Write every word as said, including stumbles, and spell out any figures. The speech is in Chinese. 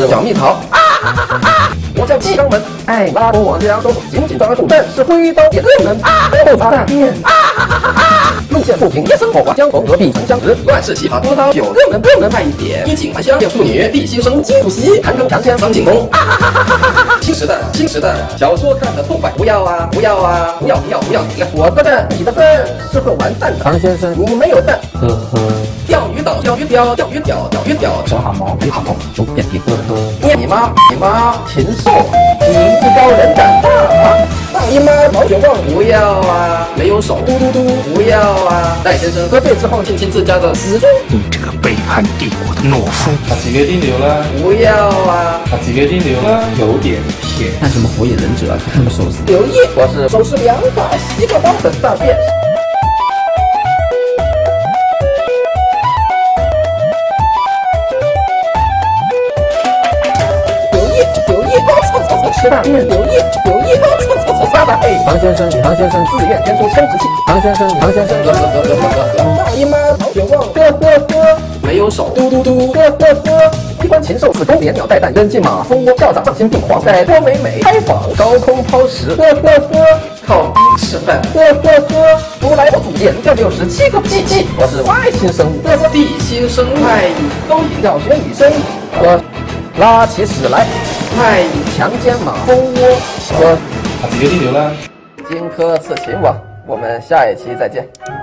是小蜜桃。啊哈哈哈！我叫季肛门，哎，拉着我两手紧紧抓住，但是挥刀也更能啊！后发大电啊哈哈哈！路线不平，夜生活啊，江河隔壁城相识，乱世奇葩多刀，有更能更能卖一点。衣锦还乡，有妇女必牺牲，金不息，寒更长枪双进宫啊哈哈哈哈哈！新时代，新时代，小说看得痛快，不要啊，不要啊，不要不要不要你了，我的蛋，你的蛋是会完蛋的。 唐先生， 你没有蛋， 呵呵。 钓鱼岛，钓鱼钓，钓鱼钓，钓鱼钓， 手好毛，鱼好痛，手变皮，呵呵。 捏你妈，你妈禽兽，你艺高人胆大啊！大姨妈毛血旺，不要啊！没有手，嘟嘟嘟，不要啊！戴先生喝醉之后性侵自家的死猪， 你这个背叛帝国的懦夫！ 他几个顶流了？ 不要啊！ 他几个顶流了？有点偏。 看什么火影忍者啊？看他们手死。 留意，我是手持两把西瓜刀的大便。吃大便，留意，留意，搓搓搓撒大嘿！ 唐先生，唐先生， 自愿填出生殖器。 唐先生，唐先生， 呵呵呵呵呵呵。大姨妈毛血旺，呵呵呵。没有手，嘟嘟嘟，呵呵呵。机关禽兽，子宫连鸟带蛋，扔进马蜂窝。校长丧心病狂，在多美美开房，高空抛石，呵呵呵。靠逼吃饭，呵呵呵。如来佛祖研究六十七个 G G， 我是外星生物，地心生态与勾引要学女生，我拉起屎来。太乙强奸马蜂窝，我他几个顶流了？ 荆轲刺秦王，我们下一期再见。